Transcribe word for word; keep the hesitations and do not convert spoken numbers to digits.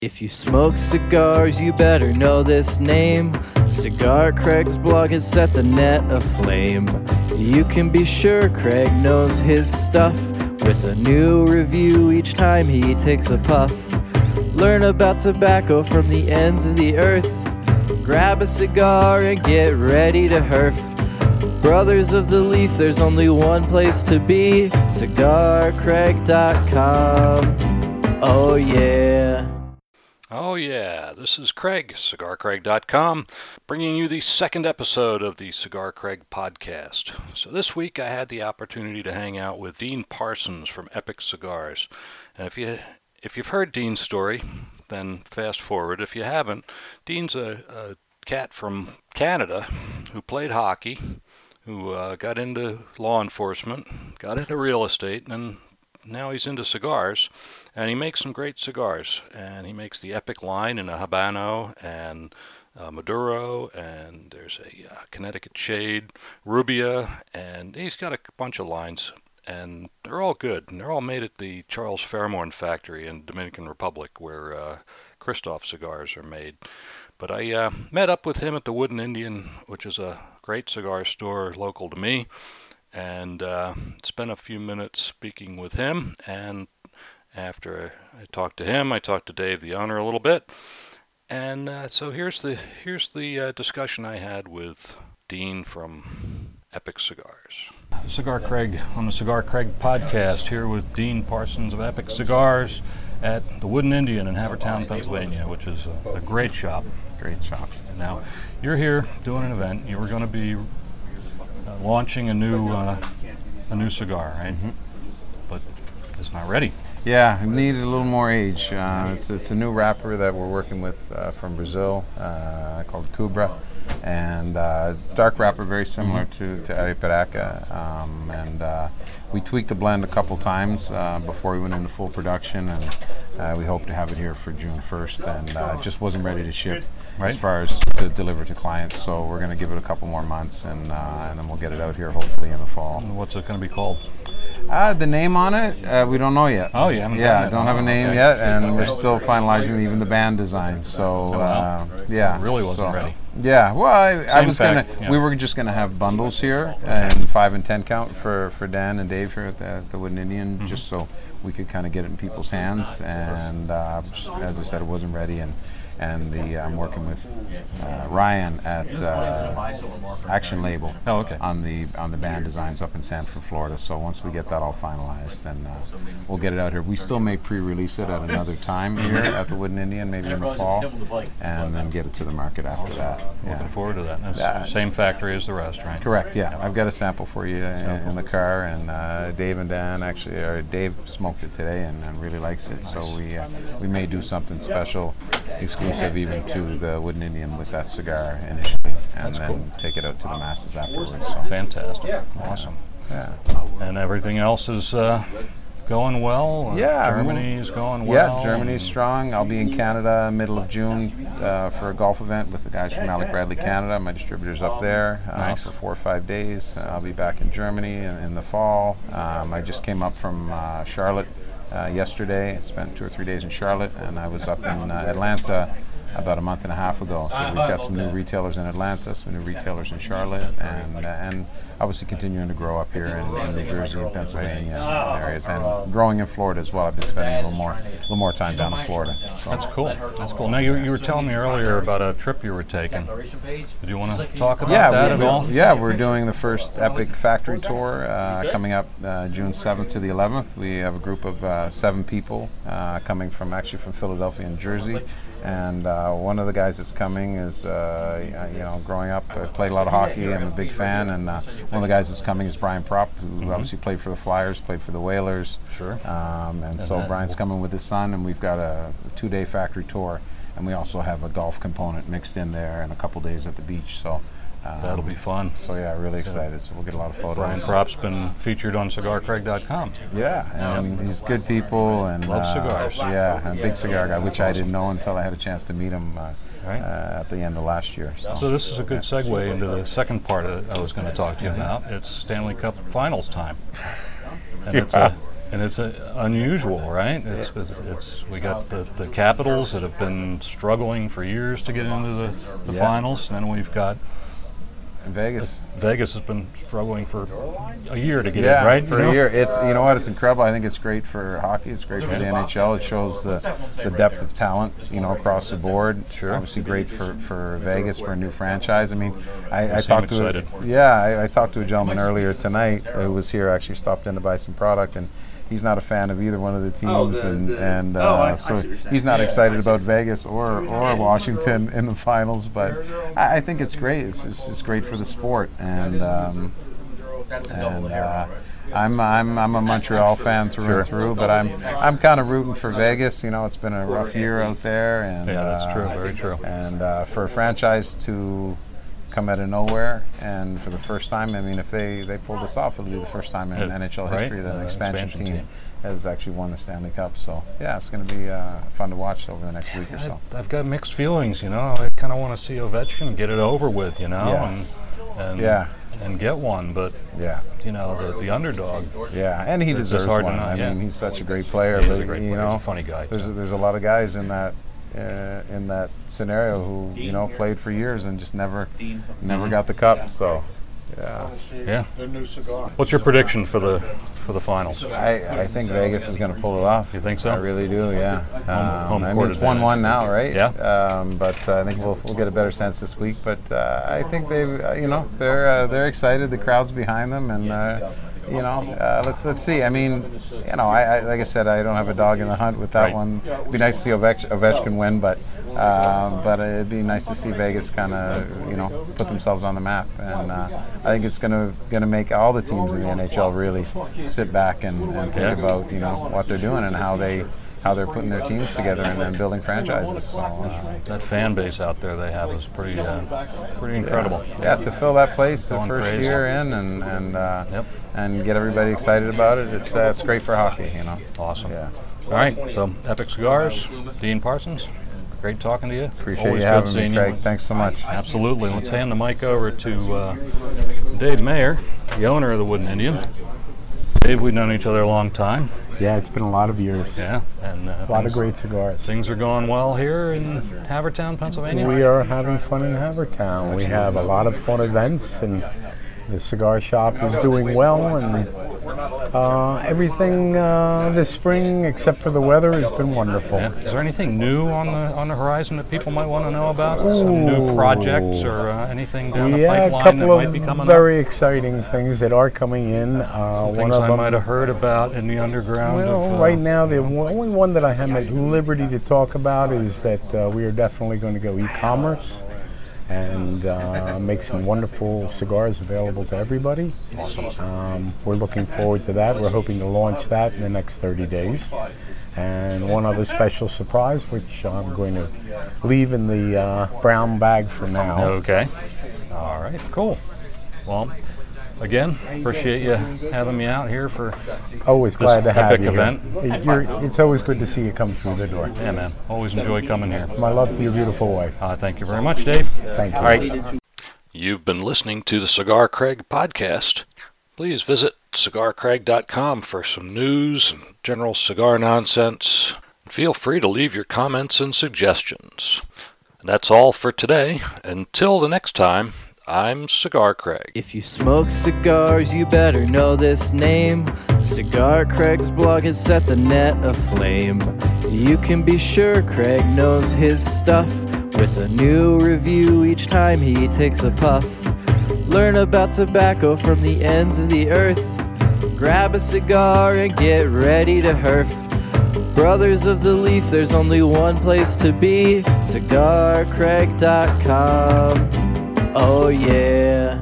If you smoke cigars, you better know this name. Cigar Craig's blog has set the net aflame. You can be sure Craig knows his stuff, with a new review each time he takes a puff. Learn about tobacco from the ends of the earth. Grab a cigar and get ready to herf. Brothers of the Leaf, there's only one place to be, cigar craig dot com. Oh yeah. Oh yeah, this is Craig, cigar craig dot com, bringing you the second episode of the Cigar Craig podcast. So this week I had the opportunity to hang out with Dean Parsons from Epic Cigars. And if, you, if you've heard Dean's story, then fast forward. If you haven't, Dean's a, a cat from Canada who played hockey, who uh, got into law enforcement, got into real estate, and now he's into cigars, and he makes some great cigars. And he makes the Epic line in a Habano and uh, Maduro, and there's a uh, Connecticut Shade, Rubia, and he's got a bunch of lines, and they're all good. And they're all made at the Charles Fairmorn factory in Dominican Republic, where uh, Christoph cigars are made. But I uh, met up with him at the Wooden Indian, which is a great cigar store local to me, and uh, spent a few minutes speaking with him. And after I talked to him, I talked to Dave the owner a little bit. And uh, so here's the here's the uh, discussion I had with Dean from Epic Cigars. Cigar Craig on the Cigar Craig podcast, here with Dean Parsons of Epic Cigars at the Wooden Indian in Havertown, Pennsylvania, which is a, a great shop. Great shop. Now, you're here doing an event. You were going to be uh, launching a new uh, a new cigar, right? Mm-hmm. But it's not ready. Yeah, it needs a little more age. Uh, it's, it's a new wrapper that we're working with uh, from Brazil, uh, called Cubra, and uh, dark wrapper, very similar mm-hmm. to to Arapiraca. Um, and uh, we tweaked the blend a couple times uh, before we went into full production, and uh, we hope to have it here for June first. And uh, it just wasn't ready to ship. Right. As far as to deliver to clients, so we're going to give it a couple more months, and uh, and then we'll get it out here hopefully in the fall. And what's it going to be called? Uh, the name on it, uh, we don't know yet. Oh, you haven't Yeah, done it. don't have a name okay. yet, and we're still finalizing even the band design. So oh, wow. uh, yeah, it really wasn't so, ready. Yeah, well, I, I was fact, gonna. yeah. We were just gonna have bundles here, and five and ten count for, for Dan and Dave here at the, at the Wooden Indian, mm-hmm. just so we could kind of get it in people's hands. And uh, just, as I said, it wasn't ready, and. And the I'm working with uh, Ryan at uh, Action Label oh, okay. on the on the band designs up in Sanford, Florida. So once we get that all finalized, then uh, we'll get it out here. We still may pre-release it at another time here at the Wooden Indian, maybe in the fall, and then get it to the market after that. Yeah. Looking forward to that. It's uh, the same factory as the rest, right? Correct. Yeah, I've got a sample for you in, in the car, and uh, Dave and Dan actually, or Dave smoked it today and, and really likes it. Nice. So we uh, we may do something special, exclusive even to the Wooden Indian with that cigar initially, and That's then cool. take it out to the masses afterwards. So. Fantastic. Awesome. Yeah. And everything else is uh, going well? Yeah. Germany is going well? Yeah, Germany's strong. I'll be in Canada middle of June uh, for a golf event with the guys from Alec Bradley Canada. My distributor's up there uh, nice. for four or five days. Uh, I'll be back in Germany in, in the fall. Um, I just came up from uh, Charlotte Uh, yesterday. I spent two or three days in Charlotte, and I was up in uh, Atlanta about a month and a half ago. So we've got some new retailers in Atlanta, some new retailers in Charlotte, and uh, and obviously continuing to grow up here in, in New Jersey, Pennsylvania areas, and growing in Florida as well. I've been spending a little more a little more time down in Florida. So. That's cool. That's cool. Now you you were telling me earlier about a trip you were taking. Did you want to talk about yeah, that we, at all? Yeah, we're doing the first Epic Factory Tour uh, coming up uh, June seventh to the eleventh. We have a group of uh, seven people uh, coming from actually from Philadelphia and Jersey. And uh, one of the guys that's coming is, uh, you know, growing up, I played a lot of hockey. I'm a big fan. And uh, one of the guys that's coming is Brian Propp, who mm-hmm. obviously played for the Flyers, played for the Whalers. Sure. Um, and, and so that, Brian's coming with his son, and we've got a two-day factory tour. And we also have a golf component mixed in there and a couple days at the beach. So um, that'll be fun. So yeah, really excited. So we'll get a lot of photos. Brian Propp's been featured on cigar craig dot com. Yeah, and yep. he's good people and loves uh, cigars. Yeah, a big cigar guy, which I didn't know until I had a chance to meet him uh, right. uh, at the end of last year. So, so this is a good segue into the second part that I was going to talk to you about. It's Stanley Cup Finals time, and yeah. it's a And it's uh, unusual, right? It's, it's, it's we got the, the Capitals that have been struggling for years to get into the, the Yeah. finals, and then we've got Vegas. Vegas has been struggling for a year to get Yeah, in, right? for You know? a year. It's you know what? It's incredible. I think it's great for hockey. It's great for the N H L. It shows the, the depth of talent, you know, across the board. Sure. Obviously, great for, for Vegas for a new franchise. I mean, I, I seem talked to a, excited. yeah, I, I talked to a gentleman earlier tonight who was here. Actually, stopped in to buy some product, and he's not a fan of either one of the teams, Oh, the- and the- and uh, oh, I- I so see what you're saying. he's not Yeah. excited about Vegas or or Washington in the finals. But I, I think it's great. It's just, it's great for the sport, and um, and uh, I'm I'm I'm a Montreal fan through Sure. and through, but I'm I'm kind of rooting for Vegas. You know, it's been a rough year out there, and Yeah, that's uh, true, very true. And uh, for a franchise to come out of nowhere, and for the first time, I mean, if they, they pull this off, it'll be the first time in Yeah, N H L right, history that an uh, expansion, expansion team, team. has actually won the Stanley Cup. So yeah, it's going to be uh, fun to watch over the next week or so. I, I've got mixed feelings, you know. I kind of want to see Ovechkin get it over with, you know, Yes. and and, Yeah. and get one. But Yeah. you know, the, the underdog. Yeah, and he It's deserves hard to one. not, I yeah. mean, he's such a great player. He is but a great you player. know, He's a funny guy, There's too. there's a lot of guys in that uh, in that scenario who you know played for years and just never never got the cup. So yeah, Yeah. The new cigar. What's your prediction for the for the finals? I, I think Vegas is going to pull it off. You think so? I really do. Yeah. Um, home I mean, court it's one one advantage. now, right? Yeah. Um, but uh, I think we'll we'll get a better sense this week. But uh, I think they, uh, you know, they're uh, they're excited. The crowd's behind them, and uh, you know, uh, let's let's see. I mean, you know, I, I like I said, I don't have a dog in the hunt with that Right. one. It'd be nice to see Ovech- Ovechkin win, but um, but it'd be nice to see Vegas kind of you know put themselves on the map. And uh, I think it's gonna gonna make all the teams in the N H L really sit back and, and think Yeah. about you know what they're doing and how they how they're putting their teams together and then building franchises. So, uh, That fan base out there they have is pretty uh, pretty incredible. yeah, to fill that place the Going first crazy. year in and and uh, Yep. and get everybody excited about it. It's uh, it's great for hockey, you know. Awesome. Yeah. All right, so Epic Cigars, Dean Parsons, great talking to you. Appreciate Always you good having seeing me, you. Craig. Thanks so much. Absolutely. Let's hand the mic over to uh, Dave Mayer, the owner of the Wooden Indian. Dave, we've known each other a long time. Yeah, it's been a lot of years. Yeah, and uh, A lot of things- great cigars. Things are going well here in Havertown, Pennsylvania. We are having fun in Havertown. We have a lot of fun events, and the cigar shop is doing well, and uh, everything uh, this spring, except for the weather, has been wonderful. Yeah. Is there anything new on the on the horizon that people might want to know about? Some new Ooh. projects or uh, anything down the Yeah, a pipeline that couple might be of coming very exciting things that are coming in. Uh, up? one Things of I them, might have heard about in the underground. Well, of, uh, right now, the only one that I am at liberty to talk about is that uh, we are definitely going to go e-commerce and uh, make some wonderful cigars available to everybody. Um, we're looking forward to that. We're hoping to launch that in the next thirty days. And one other special surprise, which I'm going to leave in the uh, brown bag for now. Okay. All right. Cool. Well, again, appreciate you having me out here for. Always glad to have epic you event. here. It- you're- it's always good to see you come through the door. Yeah, man. Always enjoy coming here. My love to your beautiful wife. Uh, thank you very much, Dave. Thank you. All right. You've been listening to the Cigar Craig podcast. Please visit cigar craig dot com for some news and general cigar nonsense. Feel free to leave your comments and suggestions. And that's all for today. Until the next time, I'm Cigar Craig. If you smoke cigars, you better know this name. Cigar Craig's blog has set the net aflame. You can be sure Craig knows his stuff, with a new review each time he takes a puff. Learn about tobacco from the ends of the earth. Grab a cigar and get ready to herf. Brothers of the Leaf, there's only one place to be, cigar craig dot com. Oh yeah.